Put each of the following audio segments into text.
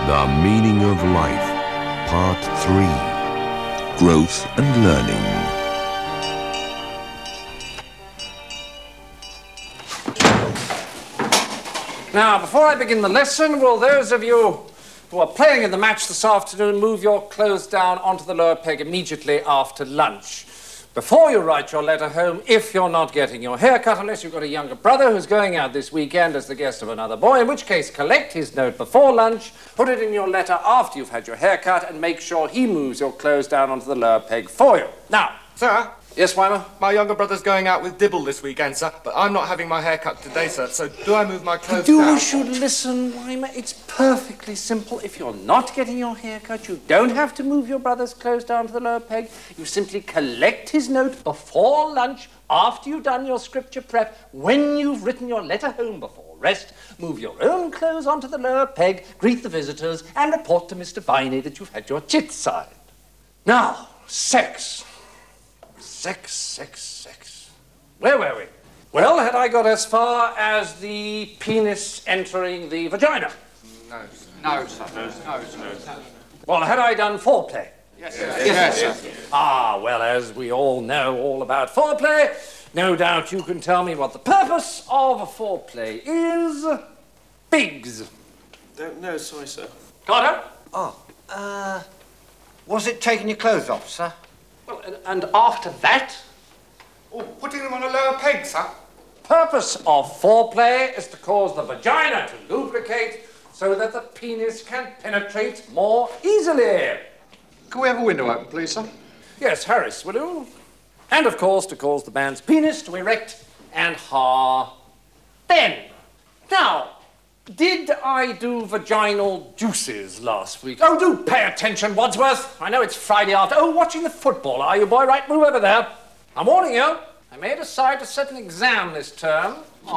The Meaning of Life, Part 3. Growth and Learning. Now, before I begin the lesson, will those of you who are playing in the match this afternoon move your clothes down onto the lower peg immediately after lunch? Before you write your letter home, if you're not getting your hair cut, unless you've got a younger brother who's going out this weekend as the guest of another boy, in which case collect his note before lunch, put it in your letter after you've had your hair cut, and make sure he moves your clothes down onto the lower peg for you. Now, Sir? yes, Weimer? My younger brother's going out with Dibble this weekend, sir, but I'm not having my hair cut today, sir, so do I move my clothes down? You should listen, Weimer. It's perfectly simple. If you're not getting your hair cut, you don't have to move your brother's clothes down to the lower peg. You simply collect his note before lunch, after you've done your scripture prep, when you've written your letter home before rest, move your own clothes onto the lower peg, greet the visitors, and report to Mr. Viney that you've had your chit signed. Now, sex. Sex. Where were we? Well, had I got as far as the penis entering the vagina? No, sir. Well, had I done foreplay? Yes, sir. Ah, well, as we all know all about foreplay, no doubt you can tell me what the purpose of foreplay is. Biggs. Don't know, sorry, sir. Carter? Was it taking your clothes off, sir? Well, and after that, Oh, putting them on a lower peg, sir. purpose of foreplay is to cause the vagina to lubricate so that the penis can penetrate more easily. Can we have a window open, please, sir? Yes, Harris, will you? And, of course, to cause the man's penis to erect and then. Now, did I do vaginal juices last week? Oh, do pay attention, Wadsworth. I know it's Friday after. Oh, watching the football, are you, boy? Right, move over there. I'm warning you. I may decide to set an exam this term.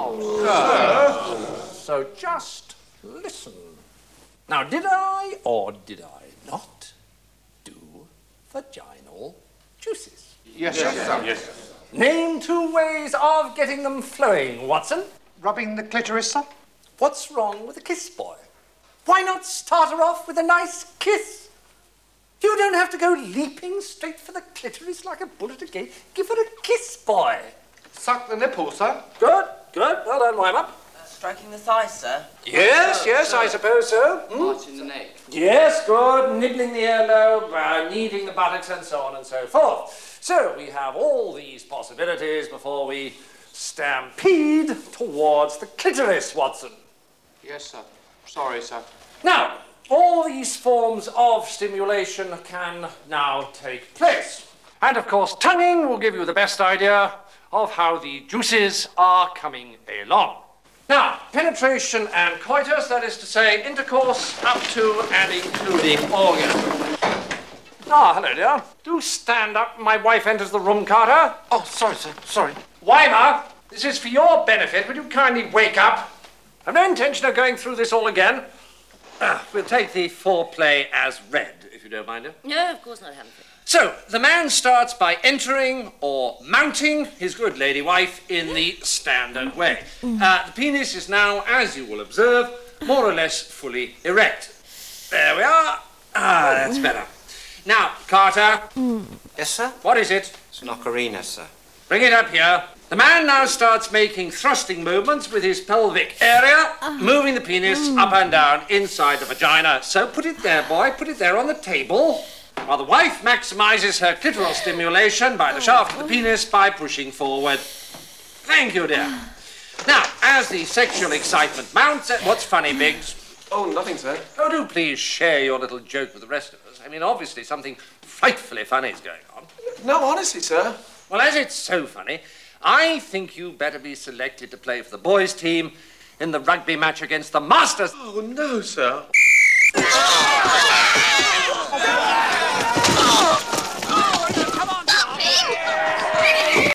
Oh, so just listen. Now, did I or did I not do vaginal juices? Yes, sir. Name 2 ways of getting them flowing, Watson. Rubbing the clitoris, sir? What's wrong with a kiss, boy? Why not start her off with a nice kiss? You don't have to go leaping straight for the clitoris like a bull at a gate. Give her a kiss, boy. Suck the nipple, sir. Good. Well done, Weimer. Striking the thigh, sir. Yes, I suppose so. Part in the neck. Yes, good. Nibbling the earlobe, kneading the buttocks, and so on and so forth. So we have all these possibilities before we stampede towards the clitoris, Watson. Yes, sir. Sorry, sir. Now, all these forms of stimulation can now take place. And, of course, tonguing will give you the best idea of how the juices are coming along. Now, penetration and coitus, that is to say, intercourse up to and including orgasm. Ah, hello, dear. Do stand up. My wife enters the room, Carter. Oh, sorry, sir. Sorry. Weimer, this is for your benefit. Would you kindly wake up? I've no intention of going through this all again. We'll take the foreplay as read, if you don't mind it. No, of course not, Humphrey. So, the man starts by entering or mounting his good lady wife in the standard way. The penis is now, as you will observe, more or less fully erect. There we are. That's better. Now, Carter. Yes, sir? What is it? It's an ocarina, sir. Bring it up here. The man now starts making thrusting movements with his pelvic area, moving the penis up and down inside the vagina. So put it there, boy. Put it there on the table. While the wife maximizes her clitoral stimulation by the shaft of the penis by pushing forward. Thank you, dear. Now, as the sexual excitement mounts... What's funny, Biggs? Oh, nothing, sir. Oh, do please share your little joke with the rest of us. I mean, obviously something frightfully funny is going on. No, honestly, sir. Well, as it's so funny, I think you better be selected to play for the boys' team in the rugby match against the Masters. Oh, no, sir.